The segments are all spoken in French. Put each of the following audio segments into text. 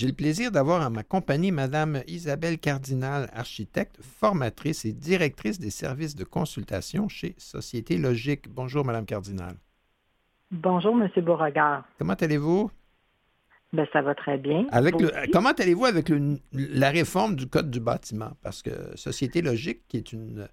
J'ai le plaisir d'avoir en ma compagnie Mme Isabelle Cardinal, architecte, formatrice et directrice des services de consultation chez Société Logique. Bonjour, Mme Cardinal. Bonjour, M. Beauregard. Comment allez-vous? Ben, ça va très bien. Comment allez-vous avec la réforme du Code du bâtiment? Parce que Société Logique, qui est une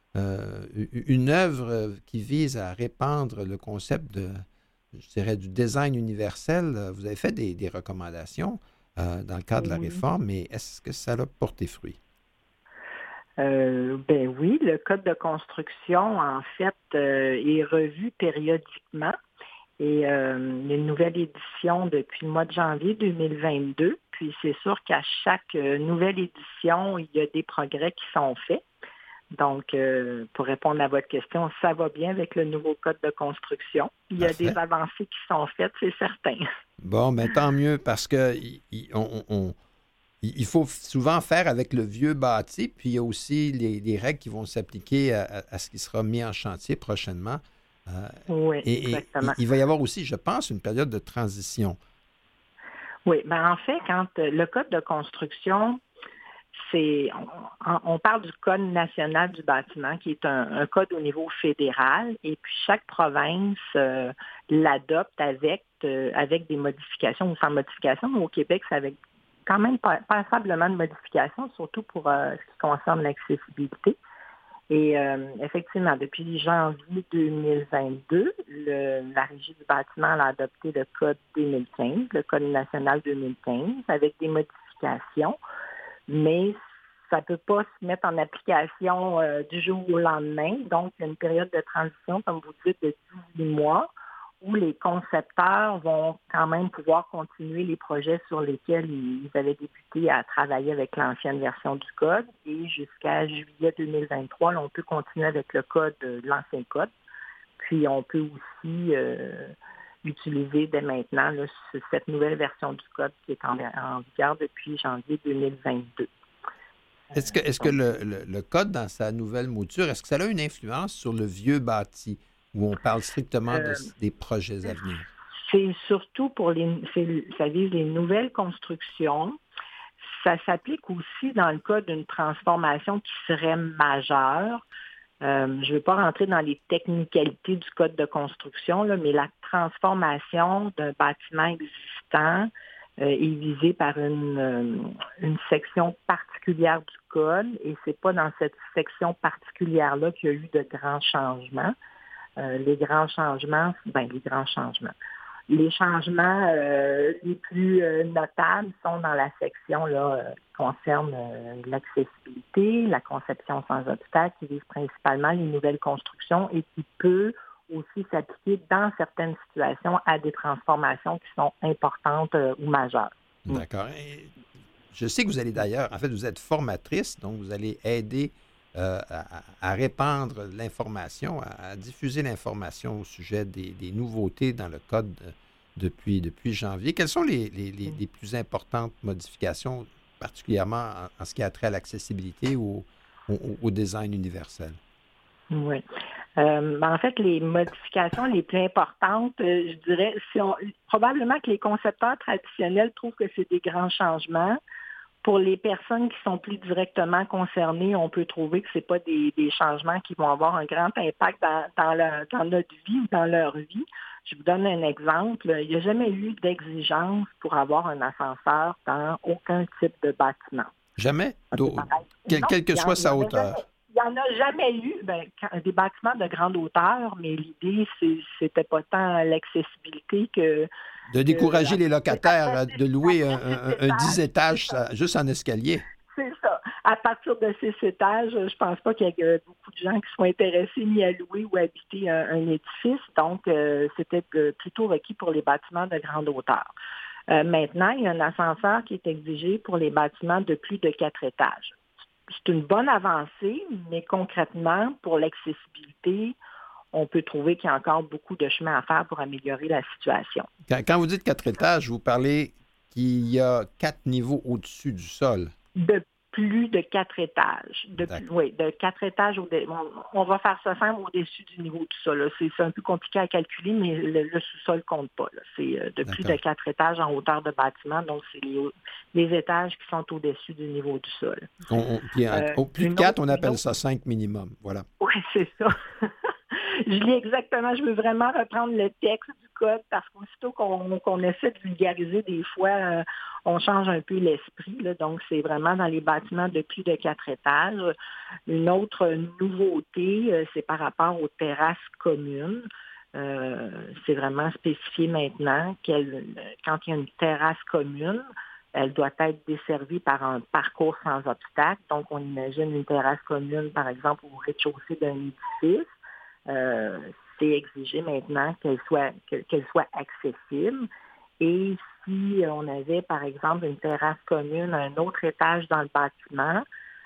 œuvre qui vise à répandre le concept je dirais, du design universel, vous avez fait des recommandations dans le cadre de la réforme, mais est-ce que ça a porté fruit? Ben oui, le Code de construction, en fait, est revu périodiquement. Et il y a une nouvelle édition depuis le mois de janvier 2022. Puis c'est sûr qu'à chaque nouvelle édition, il y a des progrès qui sont faits. Donc, pour répondre à votre question, ça va bien avec le nouveau Code de construction. Il y a des avancées qui sont faites, c'est certain. Bon, mais tant mieux, parce que il faut souvent faire avec le vieux bâti, puis il y a aussi les règles qui vont s'appliquer à ce qui sera mis en chantier prochainement. Oui, exactement. Il va y avoir aussi, je pense, une période de transition. Oui, bien en fait, quand le Code de construction, on parle du Code national du bâtiment, qui est un code au niveau fédéral, et puis chaque province l'adopte avec des modifications ou sans modifications. Mais au Québec, c'est avec quand même passablement de modifications, surtout pour ce qui concerne l'accessibilité. Et effectivement, depuis janvier 2022, la Régie du bâtiment a adopté le Code 2015, le Code national 2015, avec des modifications. Mais ça ne peut pas se mettre en application du jour au lendemain. Donc, il y a une période de transition, comme vous dites, de 18 mois, où les concepteurs vont quand même pouvoir continuer les projets sur lesquels ils avaient débuté à travailler avec l'ancienne version du code. Et jusqu'à juillet 2023, là, on peut continuer avec le code, l'ancien code. Puis, on peut aussi utiliser dès maintenant là, cette nouvelle version du code qui est en vigueur depuis janvier 2022. Est-ce que le code, dans sa nouvelle mouture, est-ce que ça a une influence sur le vieux bâti, où on parle strictement des projets à venir? C'est surtout ça vise les nouvelles constructions. Ça s'applique aussi dans le cas d'une transformation qui serait majeure. Je ne veux pas rentrer dans les technicalités du code de construction, là, mais la transformation d'un bâtiment existant est visée par une section particulière du code, et c'est pas dans cette section particulière-là qu'il y a eu de grands changements. Les changements les plus notables sont dans la section là, qui concerne l'accessibilité, la conception sans obstacle, qui vise principalement les nouvelles constructions et qui peut aussi s'appliquer dans certaines situations à des transformations qui sont importantes ou majeures. D'accord. Et je sais que vous allez d'ailleurs, en fait, vous êtes formatrice, donc vous allez aider à répandre l'information, à diffuser l'information au sujet des nouveautés dans le code depuis janvier. Quelles sont les plus importantes modifications, particulièrement en ce qui a trait à l'accessibilité ou au design universel? Oui. En fait, les modifications les plus importantes, je dirais, probablement que les concepteurs traditionnels trouvent que c'est des grands changements. Pour les personnes qui sont plus directement concernées, on peut trouver que ce n'est pas des changements qui vont avoir un grand impact dans notre vie ou dans leur vie. Je vous donne un exemple. Il n'y a jamais eu d'exigence pour avoir un ascenseur dans aucun type de bâtiment. Jamais? Quelle que soit sa hauteur. Il n'y en a jamais eu des bâtiments de grande hauteur, mais l'idée, c'était pas tant l'accessibilité que... De décourager les locataires de louer un 10 étages juste en escalier. C'est ça. À partir de 6 étages, je pense pas qu'il y ait beaucoup de gens qui soient intéressés ni à louer ou à habiter un édifice. Donc, c'était plutôt requis pour les bâtiments de grande hauteur. Maintenant, il y a un ascenseur qui est exigé pour les bâtiments de plus de 4 étages. C'est une bonne avancée, mais concrètement, pour l'accessibilité, on peut trouver qu'il y a encore beaucoup de chemin à faire pour améliorer la situation. Quand vous dites 4 étages, vous parlez qu'il y a 4 niveaux au-dessus du sol. De plus de 4 étages. De 4 étages. On va faire ça simple au-dessus du niveau du sol. Là. C'est un peu compliqué à calculer, mais le sous-sol ne compte pas. Là. C'est de plus de 4 étages en hauteur de bâtiment. Donc, c'est les étages qui sont au-dessus du niveau du sol. Puis, au plus de 4, on appelle ça 5 minimum. Voilà. Oui, c'est ça. Je lis exactement. Je veux vraiment reprendre le texte du code parce qu'aussitôt qu'on essaie de vulgariser, des fois, on change un peu l'esprit. Là. Donc, c'est vraiment dans les bâtiments de plus de 4 étages. Une autre nouveauté, c'est par rapport aux terrasses communes. C'est vraiment spécifié maintenant quand il y a une terrasse commune, elle doit être desservie par un parcours sans obstacle. Donc, on imagine une terrasse commune, par exemple, au rez-de-chaussée d'un édifice. C'est exigé maintenant qu'elle soit accessible. Et si on avait, par exemple, une terrasse commune à un autre étage dans le bâtiment,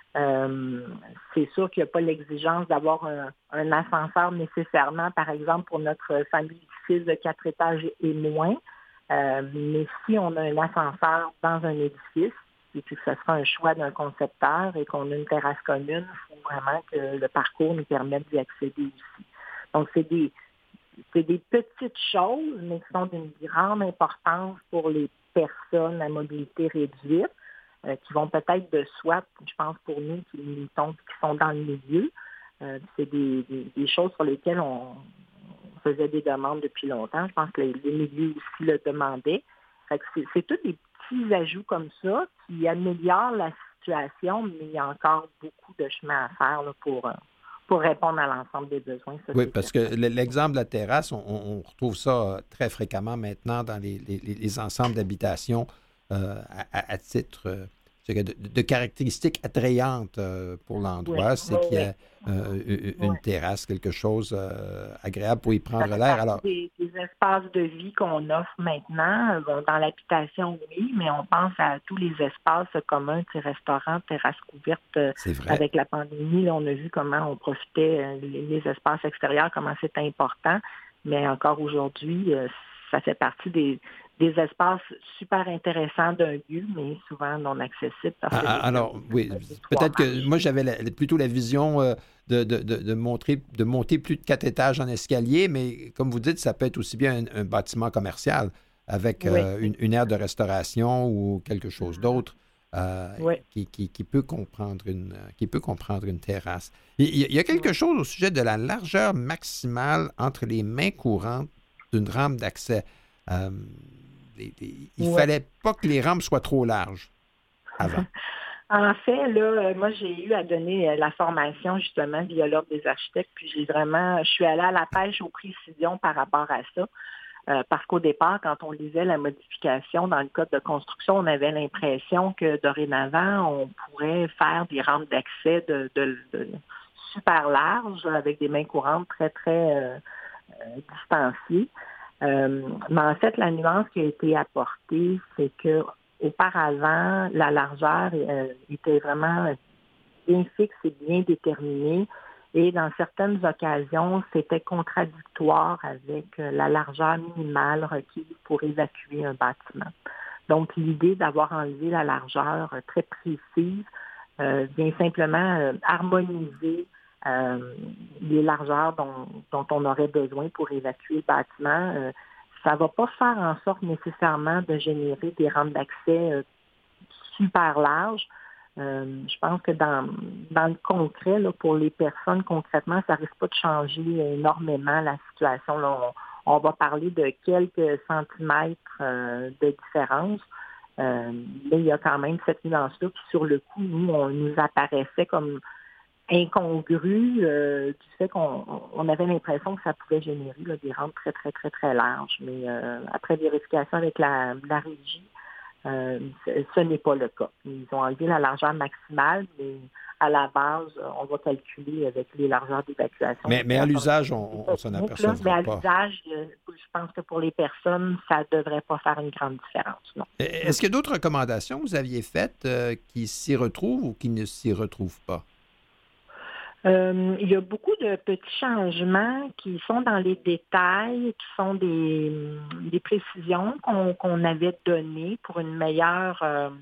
c'est sûr qu'il n'y a pas l'exigence d'avoir un ascenseur nécessairement, par exemple, pour notre famille d'édifices de 4 étages et moins. Mais si on a un ascenseur dans un édifice, et puis que ce sera un choix d'un concepteur et qu'on a une terrasse commune, il faut vraiment que le parcours nous permette d'y accéder aussi. Donc, c'est des petites choses, mais qui sont d'une grande importance pour les personnes à mobilité réduite, qui vont peut-être de soi, je pense, pour nous qui militons, qui sont dans le milieu. C'est des choses sur lesquelles on faisait des demandes depuis longtemps. Je pense que les milieux aussi le demandaient. Fait que c'est tous des petits ajouts comme ça qui améliorent la situation, mais il y a encore beaucoup de chemin à faire là, pour répondre à l'ensemble des besoins. Ça, oui, parce que l'exemple de la terrasse, on retrouve ça très fréquemment maintenant dans les ensembles d'habitation à titre de caractéristiques attrayantes pour l'endroit. C'est qu'il y a une terrasse, quelque chose agréable pour y prendre l'air. Alors, des espaces de vie qu'on offre maintenant, dans l'habitation, oui, mais on pense à tous les espaces communs, restaurants, terrasses couvertes. Avec la pandémie, là, on a vu comment on profitait les espaces extérieurs, comment c'est important. Mais encore aujourd'hui, ça fait partie des espaces super intéressants d'un lieu, mais souvent non accessibles. Alors, oui, peut-être que moi, j'avais plutôt la vision de monter plus de 4 étages en escalier, mais comme vous dites, ça peut être aussi bien un bâtiment commercial avec une aire de restauration ou quelque chose d'autre qui peut comprendre une terrasse. Il y a quelque chose au sujet de la largeur maximale entre les mains courantes d'une rampe d'accès. Il ne fallait pas que les rampes soient trop larges avant. En fait, là, moi, j'ai eu à donner la formation, justement, via l'Ordre des architectes, puis je suis allée à la pêche aux précisions par rapport à ça. Parce qu'au départ, quand on lisait la modification dans le code de construction, on avait l'impression que dorénavant, on pourrait faire des rampes d'accès de super larges avec des mains courantes très, très distanciées. Mais en fait, la nuance qui a été apportée, c'est que auparavant, la largeur était vraiment bien fixe et bien déterminée. Et dans certaines occasions, c'était contradictoire avec la largeur minimale requise pour évacuer un bâtiment. Donc, l'idée d'avoir enlevé la largeur très précise vient simplement harmoniser les largeurs dont on aurait besoin pour évacuer le bâtiment. Ça ne va pas faire en sorte nécessairement de générer des rampes d'accès super larges. Je pense que dans le concret, là, pour les personnes, concrètement, ça risque pas de changer énormément la situation. Là, on va parler de quelques centimètres de différence. Mais il y a quand même cette nuance-là qui, sur le coup, nous apparaissait comme incongru du fait qu'on avait l'impression que ça pouvait générer là, des rampes très, très, très, très larges. Mais après vérification avec la régie, ce n'est pas le cas. Ils ont enlevé la largeur maximale, mais à la base, on va calculer avec les largeurs d'évacuation. Mais à l'usage, on s'en aperçoit pas. Mais à l'usage, je pense que pour les personnes, ça ne devrait pas faire une grande différence. Non. Est-ce qu'il y a d'autres recommandations que vous aviez faites qui s'y retrouvent ou qui ne s'y retrouvent pas? Il y a beaucoup de petits changements qui sont dans les détails, qui sont des précisions qu'on avait données pour une meilleure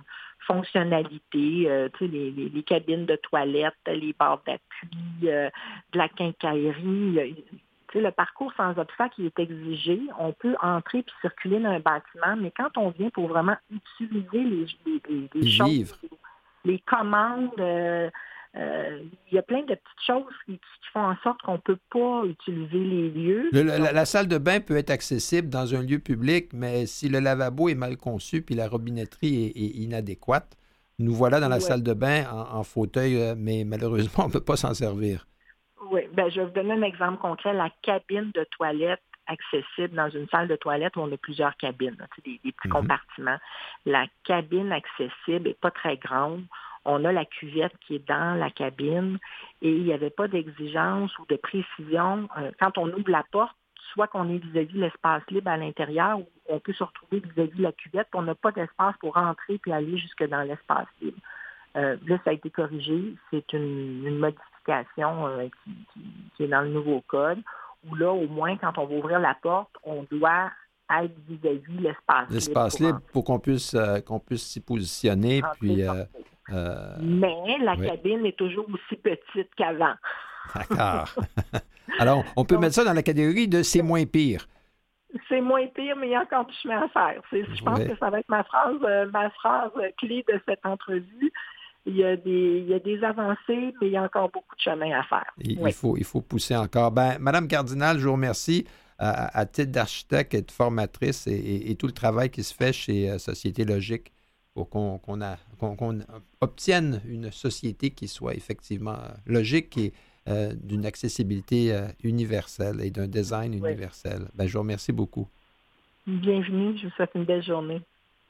fonctionnalités, les cabines de toilette, les barres d'appui, de la quincaillerie. Le parcours sans obstacle qui est exigé. On peut entrer puis circuler dans un bâtiment, mais quand on vient pour vraiment utiliser les choses, Vivre. les commandes, il y a plein de petites choses qui font en sorte qu'on ne peut pas utiliser les lieux. La salle de bain peut être accessible dans un lieu public, mais si le lavabo est mal conçu puis la robinetterie est inadéquate, nous voilà dans la salle de bain en fauteuil, mais malheureusement, on ne peut pas s'en servir. Oui, je vais vous donner un exemple concret. La cabine de toilette accessible dans une salle de toilette où on a plusieurs cabines, des petits compartiments. La cabine accessible n'est pas très grande. On a la cuvette qui est dans la cabine et il n'y avait pas d'exigence ou de précision. Quand on ouvre la porte, soit qu'on est vis-à-vis l'espace libre à l'intérieur ou on peut se retrouver vis-à-vis la cuvette, puis on n'a pas d'espace pour rentrer puis aller jusque dans l'espace libre. Là, ça a été corrigé. C'est une modification qui est dans le nouveau code, où là, au moins, quand on va ouvrir la porte, on doit être vis-à-vis l'espace libre pour qu'on puisse s'y positionner. Puis, mais la cabine est toujours aussi petite qu'avant. D'accord. Alors, on peut mettre ça dans la catégorie de « c'est moins pire ». C'est moins pire, mais il y a encore du chemin à faire. Je pense que ça va être ma phrase clé de cette entrevue. Il y a des avancées, mais il y a encore beaucoup de chemin à faire. Il faut pousser encore. Madame Cardinal, je vous remercie à titre d'architecte et de formatrice et tout le travail qui se fait chez Société Logique pour qu'on obtienne une société qui soit effectivement logique et d'une accessibilité universelle et d'un design universel. Je vous remercie beaucoup. Bienvenue, je vous souhaite une belle journée.